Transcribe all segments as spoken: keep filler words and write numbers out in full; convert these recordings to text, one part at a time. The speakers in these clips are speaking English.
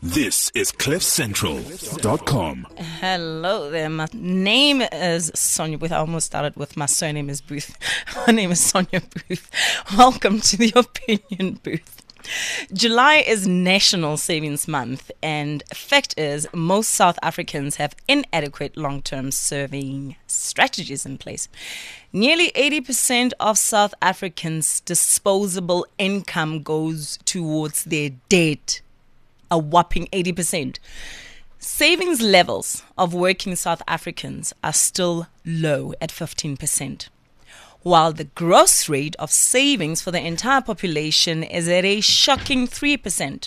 This is cliff central dot com. Hello there. My name is Sonia Booth. I almost started with my surname is Booth. My name is Sonia Booth. Welcome to the Opinion Booth. July is National Savings Month, and fact is most South Africans have inadequate long-term saving strategies in place. Nearly eighty percent of South Africans' disposable income goes towards their debt. A whopping eighty percent. Savings levels of working South Africans are still low at fifteen percent. While the gross rate of savings for the entire population is at a shocking three percent.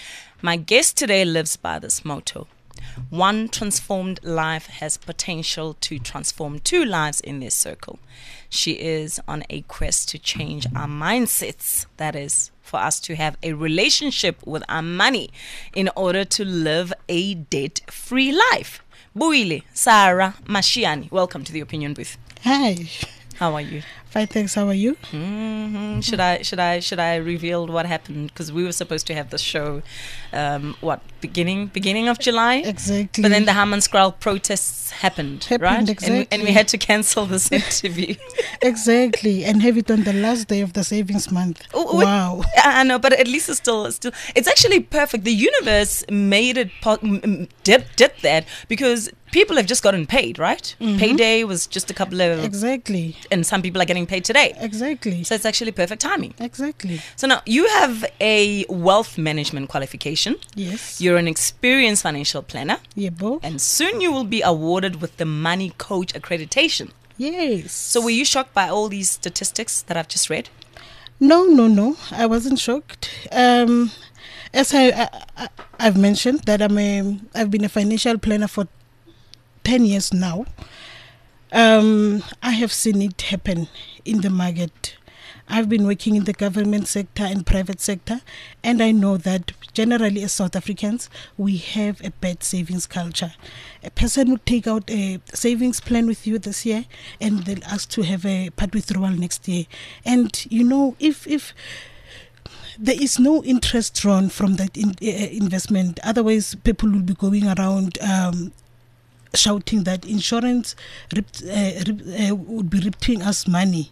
My guest today lives by this motto. One transformed life has potential to transform two lives in this circle. She is on a quest to change our mindsets, that is, for us to have a relationship with our money in order to live a debt-free life. Buile Sarah Mashiane, welcome to the Opinion Booth. Hi. How are you? Fine, thanks. How are you? Mm-hmm. Should I should I should I reveal what happened? Because we were supposed to have the show, um, what beginning beginning of July? Exactly. But then the Hammanskraal protests happened, happened right? Exactly. And, and we had to cancel this interview. Exactly, and have it on the last day of the savings month. Oh, wow! I know, but at least it's still it's still it's actually perfect. The universe made it po- did did that because people have just gotten paid, right? Mm-hmm. Payday was just a couple of exactly, and some people are getting paid today. Exactly. So it's actually perfect timing. Exactly. So now you have a wealth management qualification. Yes. You're an experienced financial planner. Yeah, bo. And soon you will be awarded with the Money Coach accreditation. Yes. So were you shocked by all these statistics that I've just read? No, no, no. I wasn't shocked. Um, as I, I, I I've mentioned that I'm a I've been a financial planner for ten years now. Um, I have seen it happen in the market. I've been working in the government sector and private sector, and I know that generally as South Africans, we have a bad savings culture. A person would take out a savings plan with you this year, and they'll ask to have a part withdrawal next year. And, you know, if if there is no interest drawn from that in, uh, investment, otherwise people will be going around um, shouting that insurance ripped, uh, rip, uh, would be ripping us money.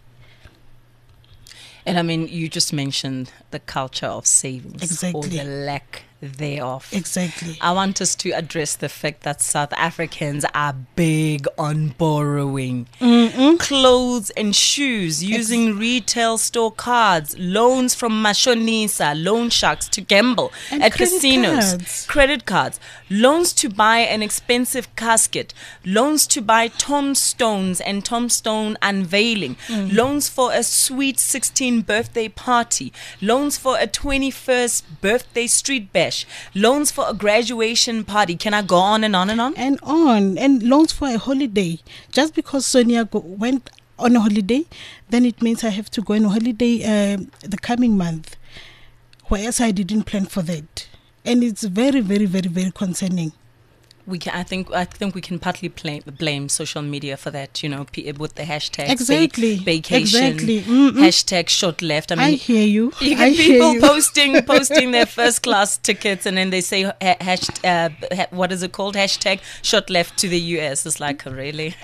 And I mean, you just mentioned the culture of savings. Exactly. Or the lack thereof. Exactly. I want us to address the fact that South Africans are big on borrowing. Mm-mm. Clothes and shoes, using Ex- retail store cards, loans from Mashonisa, loan sharks to gamble and at credit casinos, cards. credit cards, loans to buy an expensive casket, loans to buy tombstones and tombstone unveiling, mm. loans for a sweet sixteen birthday party, loans for a twenty-first birthday street bash, loans for a graduation party. Can I go on and on and on? And on. And loans for a holiday. Just because Sonia go, went on a holiday, then it means I have to go on a holiday uh, the coming month. Whereas I didn't plan for that. And it's very, very, very, very concerning. We can, I think I think we can partly blame, blame social media for that, you know, p- with the hashtag exactly. va- vacation, exactly. Mm-mm. hashtag short left. I mean, I hear you. You I get people hear you. posting posting their first class tickets, and then they say ha- hash, uh, ha- what is it called? Hashtag short left to the U S. It's like, really,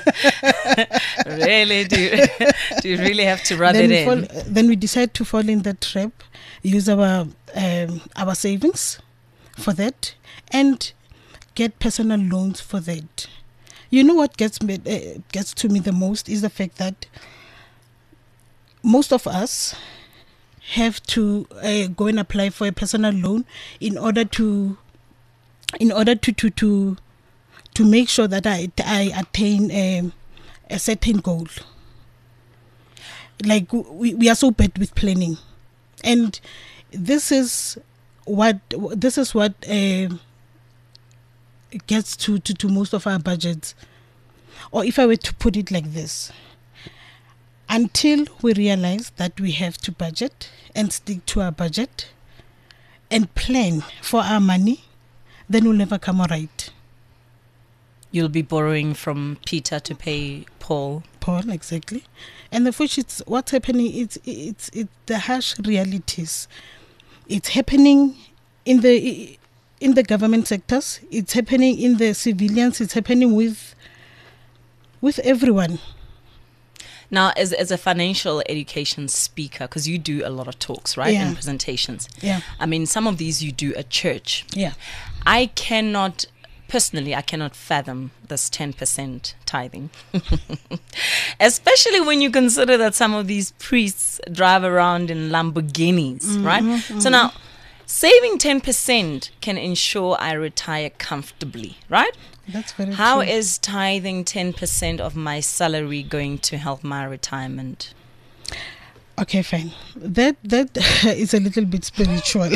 really, do you, do you really have to run then it we in? Fall, then we decide to fall in that trap, use our um, our savings for that, and get personal loans for that. You know what gets me uh, gets to me the most is the fact that most of us have to uh, go and apply for a personal loan in order to in order to to to, to make sure that I I attain um, a certain goal. Like we, we are so bad with planning, and this is what this is what. Uh, It gets to, to, to most of our budgets. Or if I were to put it like this, until we realize that we have to budget and stick to our budget and plan for our money, then we'll never come right. You'll be borrowing from Peter to pay Paul. Paul, exactly. And the which it's what's happening, it's it's it's the harsh realities. It's happening in the in the government sectors. It's happening in the civilians. It's happening with with everyone. Now, as as a financial education speaker, because you do a lot of talks, right, Yeah. and presentations. Yeah. I mean, some of these you do at church. Yeah. I cannot, personally, I cannot fathom this ten percent tithing. Especially when you consider that some of these priests drive around in Lamborghinis, Mm-hmm, right? So now, saving ten percent can ensure I retire comfortably, right? That's very How true. is tithing ten percent of my salary going to help my retirement? Okay, fine. That that is a little bit spiritual.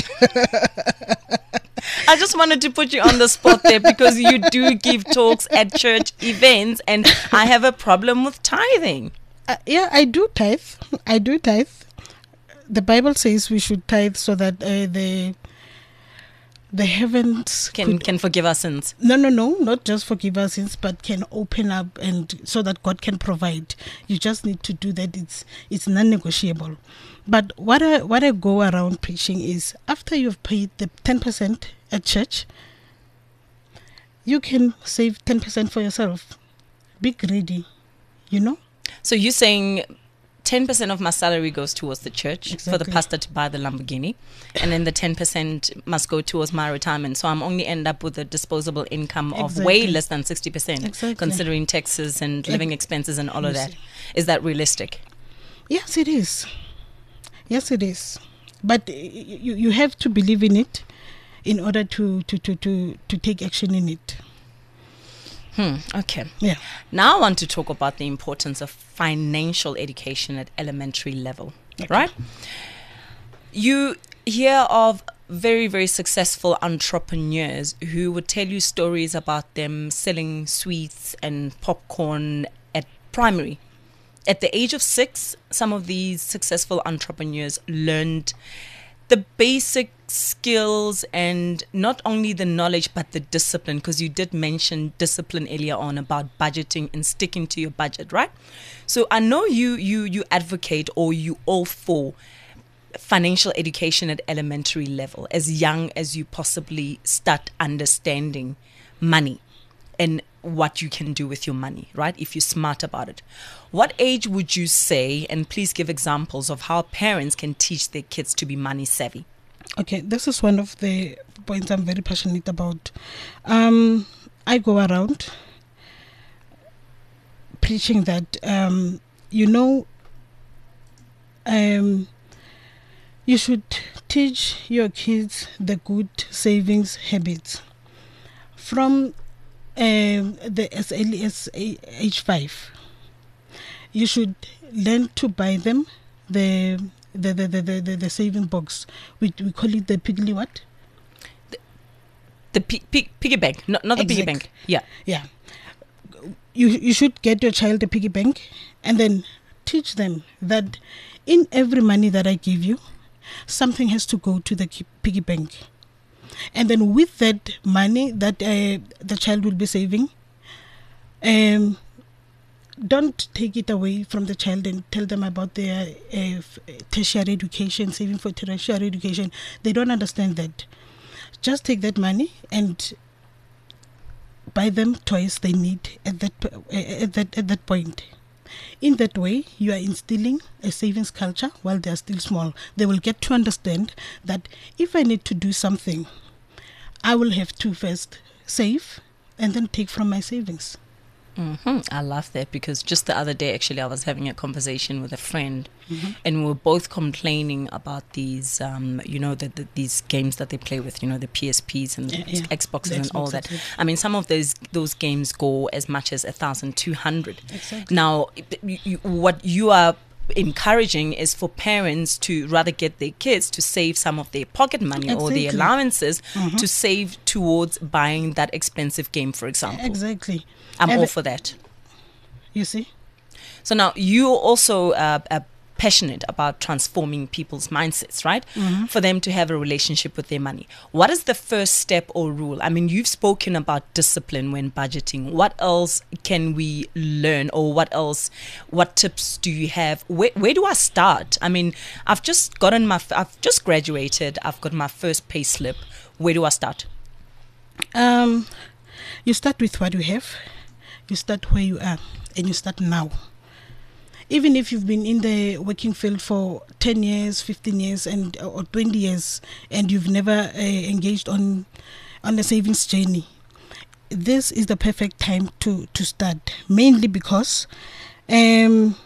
I just wanted to put you on the spot there because you do give talks at church events and I have a problem with tithing. Uh, yeah, I do tithe. I do tithe. The Bible says we should tithe so that uh, the the heavens Can could, can forgive our sins. no, no, no, not just forgive our sins, but can open up and so that God can provide. You just need to do that. It's it's non-negotiable. But what I what I go around preaching is after you've paid the ten percent at church, you can save ten percent for yourself. Be greedy, you know. So you're saying ten percent of my salary goes towards the church for the Exactly. pastor to buy the Lamborghini, and then the ten percent must go towards my retirement. So I'm only end up with a disposable income of way Exactly. less than sixty percent, Exactly. considering taxes and living expenses and all of You that. see. Is that realistic? Yes, it is. Yes, it is. But uh, you you have to believe in it in order to to to to, to take action in it. Hmm, okay. Yeah. Now I want to talk about the importance of financial education at elementary level, Okay. right? You hear of very, very successful entrepreneurs who would tell you stories about them selling sweets and popcorn at primary. At the age of six, some of these successful entrepreneurs learned the basic skills and not only the knowledge but the discipline, because you did mention discipline earlier on about budgeting and sticking to your budget, right? So I know you you you advocate, or you all for financial education at elementary level, as young as you possibly start understanding money and what you can do with your money, right? If you're smart about it. What age would you say, and please give examples of how parents can teach their kids to be money savvy? Okay, this is one of the points I'm very passionate about. Um, I go around preaching that, um, you know, um, you should teach your kids the good savings habits from um, the as early as a- age five. You should learn to buy them the the the the, the, the, the saving box. We we call it the piggly what? The pi- pi- piggy bank, not, not the piggy Exact. bank. Yeah. Yeah. You you should get your child a piggy bank and then teach them that in every money that I give you, something has to go to the ki- piggy bank. And then with that money that uh, the child will be saving, um, don't take it away from the child and tell them about their uh, f- tertiary education, saving for tertiary education. They don't understand that. Just take that money and buy them toys they need at that p- uh, at that at that point. In that way, you are instilling a savings culture while they are still small. They will get to understand that if I need to do something, I will have to first save and then take from my savings. hmm I love that, because just the other day, actually, I was having a conversation with a friend, and we were both complaining about these, um, you know, the, the, these games that they play with, you know, the P S Ps and the Yeah, yeah. Xboxes The and all Xbox, that. that's it. I mean, some of those those games go as much as a thousand two hundred. Exactly. Now, you, you, what you are encouraging is for parents to rather get their kids to save some of their pocket money or their Exactly. allowances to save towards buying that expensive game, for example. Exactly. I'm And all for that. You see? So now you're also uh, uh, passionate about transforming people's mindsets, right? For them to have a relationship with their money. What is the first step or rule? I mean, you've spoken about discipline when budgeting. What else can we learn, or what else, what tips do you have? Where, where do I start? I mean, I've just gotten my, I've just graduated. I've got my first pay slip. Where do I start? Um, you start with what you have, you start where you are, and you start now. Even if you've been in the working field for ten years, fifteen years, and or twenty years, and you've never uh, engaged on on a savings journey, this is the perfect time to, to start. Mainly because um,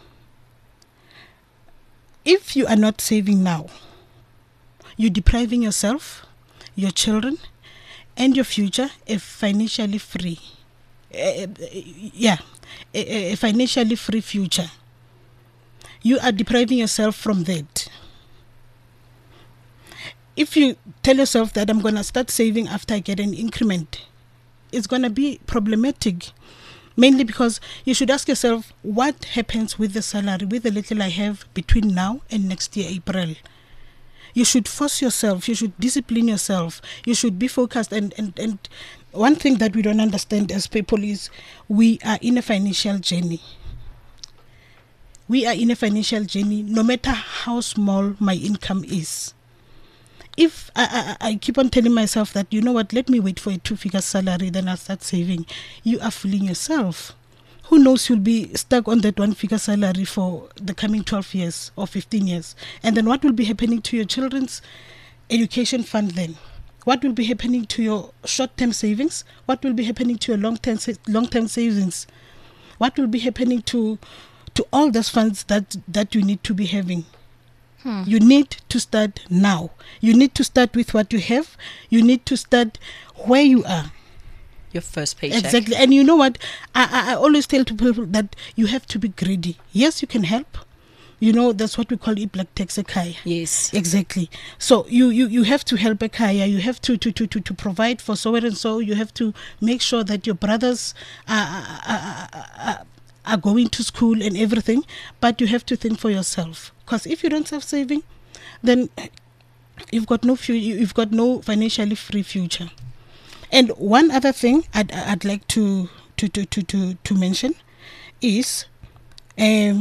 if you are not saving now, you're depriving yourself, your children, and your future a financially free, uh, yeah, a, a financially free future. You are depriving yourself from that. If you tell yourself that I'm going to start saving after I get an increment, it's going to be problematic. Mainly because you should ask yourself, what happens with the salary, with the little I have between now and next year, April? You should force yourself, you should discipline yourself, you should be focused. And, and, and one thing that we don't understand as people is we are in a financial journey. We are in a financial journey, no matter how small my income is. If I, I, I keep on telling myself that, you know what, let me wait for a two-figure salary, then I'll start saving, you are fooling yourself. Who knows, you'll be stuck on that one-figure salary for the coming twelve years or fifteen years. And then what will be happening to your children's education fund then? What will be happening to your short-term savings? What will be happening to your long-term long-term savings? What will be happening to to all those funds that, that you need to be having? Hmm. You need to start now. You need to start with what you have. You need to start where you are. Your first paycheck. Exactly. And you know what? I, I, I always tell to people that you have to be greedy. Yes, you can help. You know, that's what we call it black tax ekaya. Yes. Exactly. So you, you, you have to help ekaya. You have to, to, to, to, to provide for so and so. You have to make sure that your brothers are, are, are, are going to school and everything. But you have to think for yourself. Because if you don't have saving, then you've got no fu- you've got no financially free future. And one other thing I'd, I'd like to to, to, to, to to mention is um,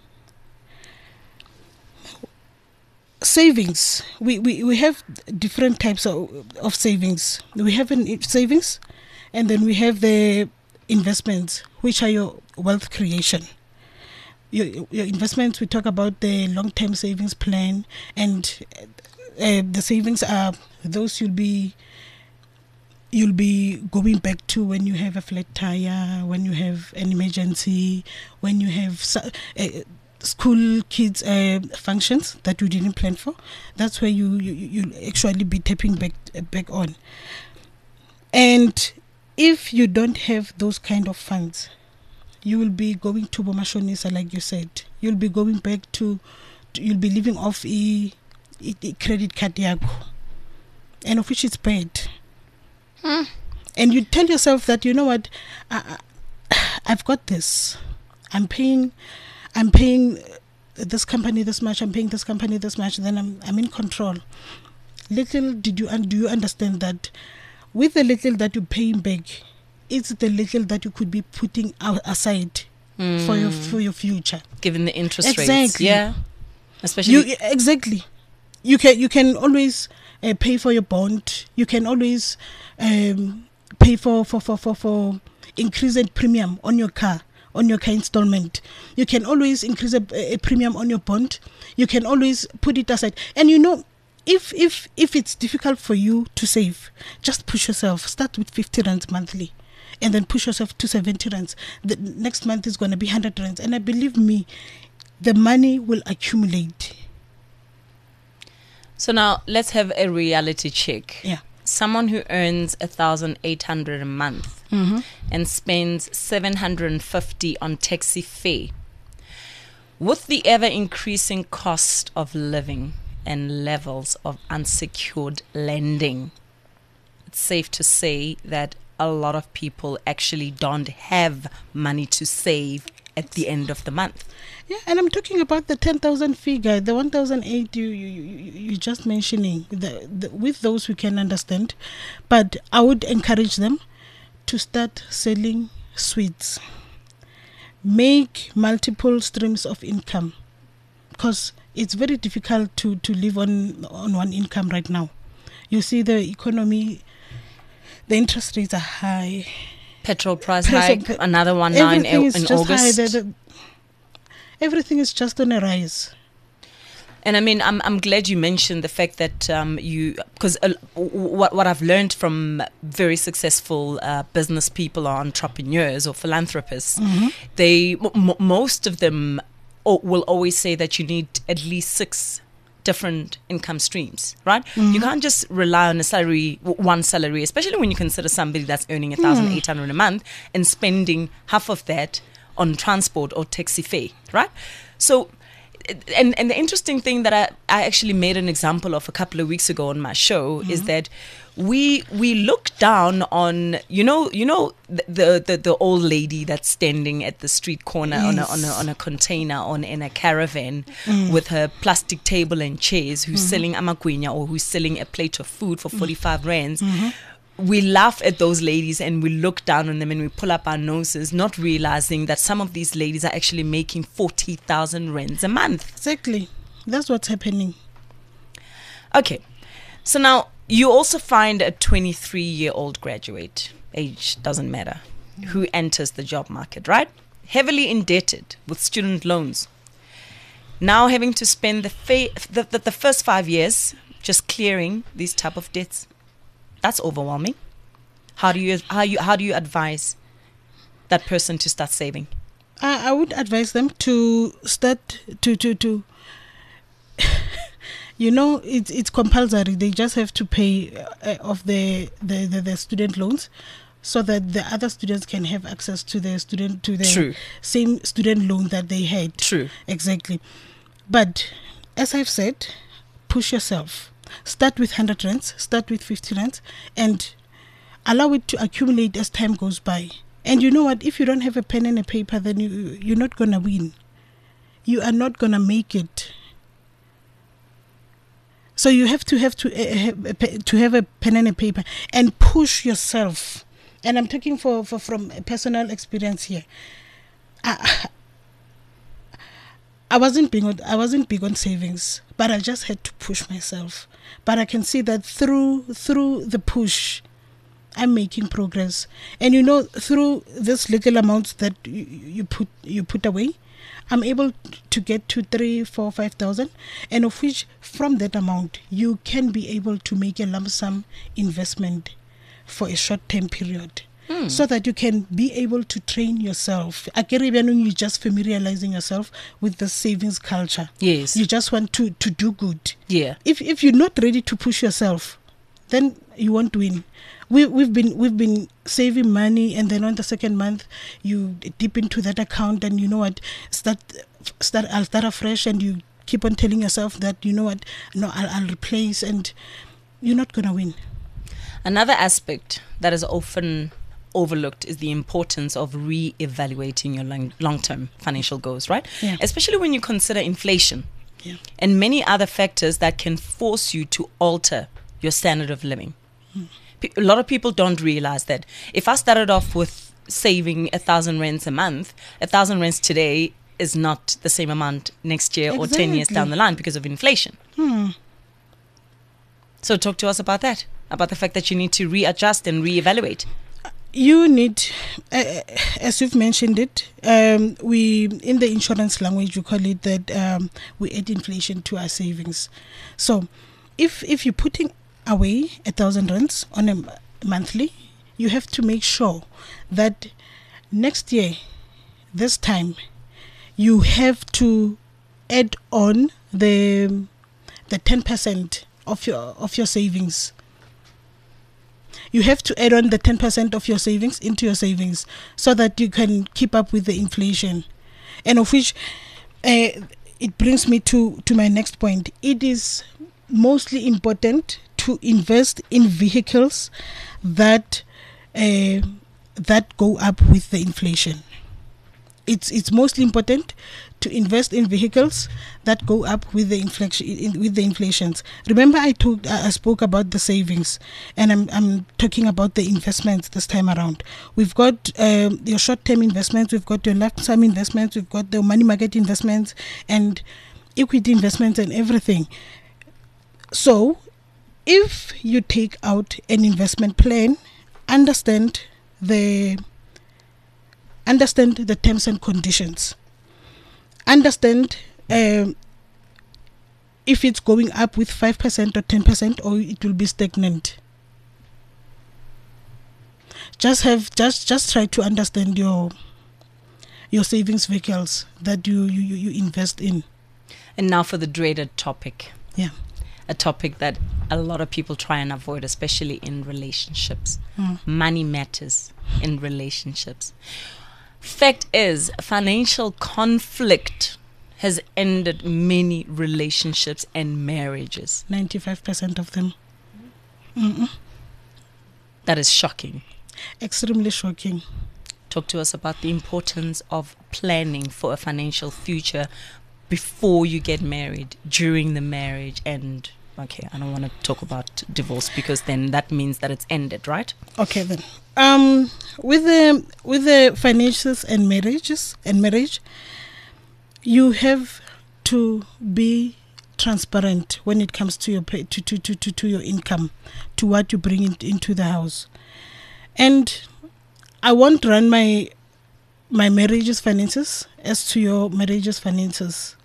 savings. We, we, we have different types of, of savings. We have an savings, and then we have the investments, which are your wealth creation. Your, your investments, we talk about the long-term savings plan, and uh, the savings are those you'll be you'll be going back to when you have a flat tire, when you have an emergency, when you have su- uh, school kids uh, functions that you didn't plan for. That's where you you you'll actually be tapping back uh, back on. And if you don't have those kind of funds, you will be going to bomashonisa, like you said. You'll be going back to, to you'll be living off a, a, a credit card yako, and of which it's bad. Hmm. And you tell yourself that, you know what, I, I, I've got this. I'm paying, I'm paying this company this much. I'm paying this company this much. Then I'm I'm in control. Little did you do you understand that with the little that you're paying back, it's the little that you could be putting out aside mm. for your for your future, given the interest exactly. rates. Yeah, especially you, exactly. You can you can always uh, pay for your bond. You can always um, pay for for, for, for for increased premium on your car on your car installment. You can always increase a, a premium on your bond. You can always put it aside. And you know, if if if it's difficult for you to save, just push yourself. Start with fifty rands monthly, and then push yourself to seventy rands. The next month is going to be one hundred rands. And I believe me, the money will accumulate. So now let's have a reality check. Yeah. Someone who earns one thousand eight hundred a month mm-hmm. and spends seven hundred fifty on taxi fare. With the ever-increasing cost of living and levels of unsecured lending, it's safe to say that a lot of people actually don't have money to save at the end of the month. Yeah, and I'm talking about the ten thousand figure, the one thousand eight you, you, you, you're just mentioning. The, the, with those we can understand. But I would encourage them to start selling sweets. Make multiple streams of income. Because it's very difficult to, to live on, on one income right now. You see the economy, the interest rates are high. Petrol price Petrol- hike, pe- another one now in, Everything is in just high. August. The, the, everything is just on a rise. And I mean, I'm I'm glad you mentioned the fact that um, you, because uh, what what I've learned from very successful uh, business people or entrepreneurs or philanthropists, Mm-hmm. they m- m- most of them o- will always say that you need at least six different income streams, right? You can't just rely on a salary, w- one salary, especially when you consider somebody that's earning a thousand eight hundred a month and spending half of that on transport or taxi fare, right? So. And and the interesting thing that I, I actually made an example of a couple of weeks ago on my show mm-hmm. is that we we look down on you know you know the the, the, the old lady that's standing at the street corner yes. on a on a on a container on in a caravan mm. with her plastic table and chairs who's mm-hmm. selling amagwinya or who's selling a plate of food for forty-five rands. Mm-hmm. We laugh at those ladies and we look down on them and we pull up our noses, not realizing that some of these ladies are actually making forty thousand rands a month. Exactly. That's what's happening. Okay. So now you also find a twenty-three-year-old graduate, age doesn't matter, mm. who enters the job market, right? Heavily indebted with student loans. Now having to spend the, fa- the, the, the first five years just clearing these type of debts. That's overwhelming. How do you how you how do you advise that person to start saving? I, I would advise them to start to to to. You know, it's it's compulsory. They just have to pay uh, off the, the, the, the student loans, so that the other students can have access to the student to the True. same student loan that they had. True. Exactly. But as I've said, push yourself. Start with one hundred rands, start with fifty rands, and allow it to accumulate as time goes by. And you know what? If you don't have a pen and a paper, then you, you're not going to win. You are not going to make it. So you have to have to uh, have a, pe- to have a pen and a paper and push yourself. And I'm talking for, for from personal experience here. I, I wasn't big on I wasn't big on savings, but I just had to push myself. But I can see that through through the push, I'm making progress. And you know, through this little amounts that you, you put you put away, I'm able to get to three, four, five thousand, and of which from that amount you can be able to make a lump sum investment for a short term period. Mm. So that you can be able to train yourself. You're just familiarizing yourself with the savings culture. Yes. You just want to, to do good. Yeah. If if you're not ready to push yourself, then you won't win. We we've been we've been saving money, and then on the second month you dip into that account, and you know what, start start I'll start afresh, and you keep on telling yourself that you know what, no, I'll I'll replace, and you're not gonna win. Another aspect that is often overlooked is the importance of re-evaluating your long- long-term financial goals, right? Yeah. Especially when you consider inflation Yeah. and many other factors that can force you to alter your standard of living. Mm. Pe- a lot of people don't realize that if I started off with saving a thousand rands a month, a thousand rands today is not the same amount next year or ten years Exactly. down the line because of inflation. Hmm. So talk to us about that, about the fact that you need to readjust and reevaluate. You need, uh, as you've mentioned it, um, we in the insurance language we call it that um, we add inflation to our savings. So, if if you're putting away a thousand rands on a m- monthly, you have to make sure that next year, this time, you have to add on the the ten percent of your of your savings. You have to add on the ten percent of your savings into your savings so that you can keep up with the inflation. And of which, uh, it brings me to, to my next point. It is mostly important to invest in vehicles that uh, that go up with the inflation. It's it's mostly important to invest in vehicles that go up with the inflation in, with the inflations. Remember, I told I spoke about the savings, and I'm I'm talking about the investments this time around. We've got um, your short-term investments, we've got your lump-sum investments, we've got the money market investments, and equity investments, and everything. So, if you take out an investment plan, understand the understand the terms and conditions. Understand um, if it's going up with five percent or ten percent, or it will be stagnant. Just have just just try to understand your your savings vehicles that you, you, you invest in. And now for the dreaded topic. Yeah. A topic that a lot of people try and avoid, especially in relationships. Mm. Money matters in relationships. Fact is, financial conflict has ended many relationships and marriages. ninety-five percent of them. Mm-mm. That is shocking. Extremely shocking. Talk to us about the importance of planning for a financial future before you get married, during the marriage, and okay, I don't want to talk about divorce because then that means that it's ended, right? Okay then. Um, with the with the finances and marriages and marriage, you have to be transparent when it comes to your pay, to, to, to, to, to your income, to what you bring in, into the house. And I won't run my my marriage's finances as to your marriage's finances.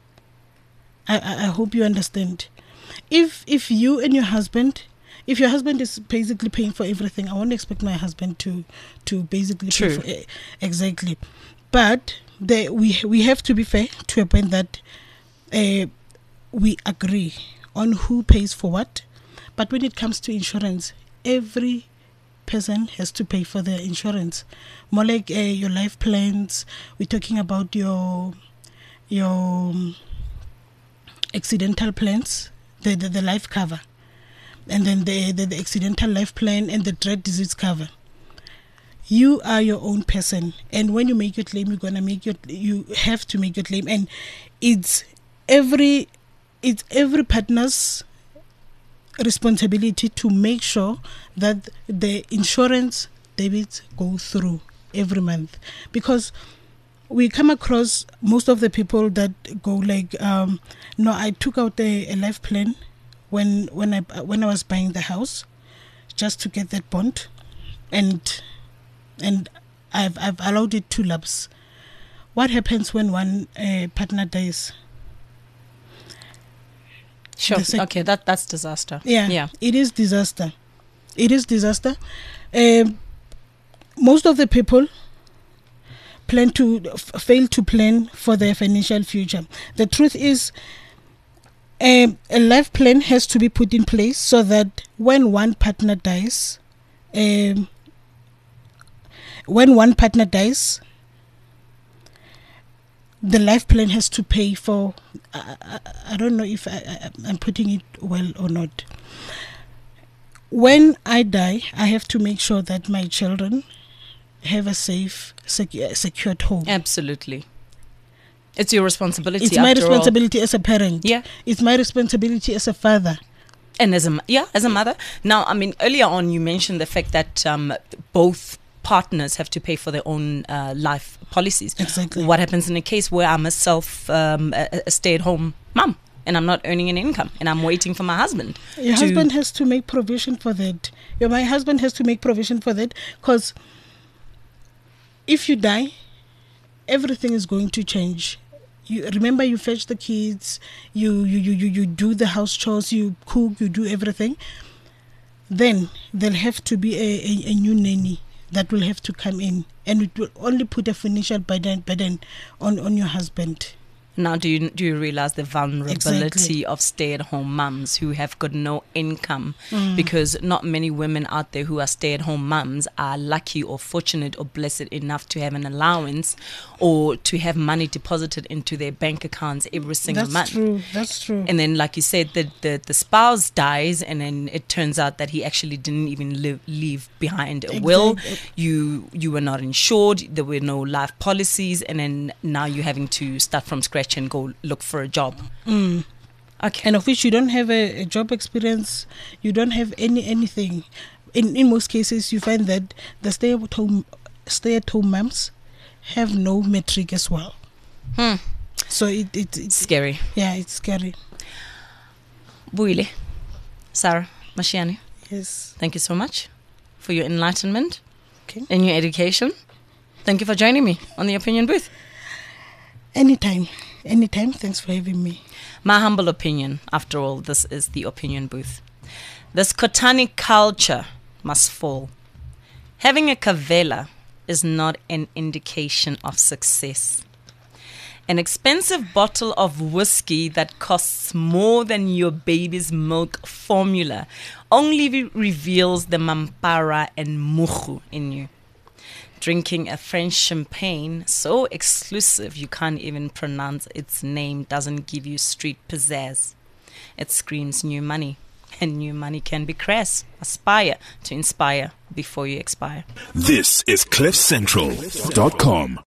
I, I, I hope you understand. If if you and your husband, if your husband is basically paying for everything, I won't expect my husband to to basically True. pay for uh, exactly. But the, we we have to be fair to a point that uh, we agree on who pays for what. But when it comes to insurance, every person has to pay for their insurance. More like uh, your life plans. We're talking about your your um, accidental plans, the, the the life cover, and then the, the the accidental life plan and the dread disease cover. You are your own person, and when you make your claim, you're gonna make your you have to make your claim, and it's every it's every partner's responsibility to make sure that the insurance debits go through every month, because we come across most of the people that go like, um, no, I took out a, a life plan when when I when I was buying the house, just to get that bond, and and I've I've allowed it to lapse. What happens when one uh, partner dies? Sure. Sec- okay, that that's disaster. Yeah, Yeah. it is disaster. It is disaster. Um, most of the people plan to f- fail to plan for their financial future. The truth is, um, a life plan has to be put in place so that when one partner dies, um, when one partner dies, the life plan has to pay for. I, I, I don't know if I, I, I'm putting it well or not. When I die, I have to make sure that my children have a safe, secu- secured home. Absolutely. It's your responsibility. It's my after all. responsibility as a parent. Yeah. It's my responsibility as a father. And as a m- yeah, as a mother. Now, I mean, earlier on you mentioned the fact that um, both partners have to pay for their own uh, life policies. Exactly. What happens in a case where I'm a self um, a, a stay-at-home mum and I'm not earning an income and I'm waiting for my husband? Your to- husband has to make provision for that. Your my husband has to make provision for that, because if you die, everything is going to change. You remember, you fetch the kids, you you, you, you you do the house chores, you cook, you do everything. Then there'll have to be a, a, a new nanny that will have to come in, and it will only put a financial burden, burden on, on your husband. Now, do you do you realize the vulnerability Exactly. of stay-at-home mums who have got no income? Mm. Because not many women out there who are stay-at-home mums are lucky or fortunate or blessed enough to have an allowance or to have money deposited into their bank accounts every single That's month. true. That's true. And then, like you said, the, the, the spouse dies, and then it turns out that he actually didn't even live, leave behind a will. Exact- You you were not insured. There were no life policies, and then now you're having to start from scratch and go look for a job. Mm. Okay. And of which you don't have a, a job experience, you don't have any anything. In in most cases, you find that the stay at home stay at home moms have no metric as well. Hmm. So it, it it's Scary. yeah, it's scary. Buile. Sarah Mashiane, Yes. thank you so much. for your enlightenment Okay. and your education. Thank you for joining me on the Opinion Booth. Anytime. Anytime. Thanks for having me. My humble opinion, after all, this is the Opinion Booth. This Kotani culture must fall. Having a kavela is not an indication of success. An expensive bottle of whiskey that costs more than your baby's milk formula only re- reveals the mampara and muhu in you. Drinking a French champagne so exclusive you can't even pronounce its name doesn't give you street pizzazz. It screams new money. And new money can be crass. Aspire to inspire before you expire. This is cliff central dot com.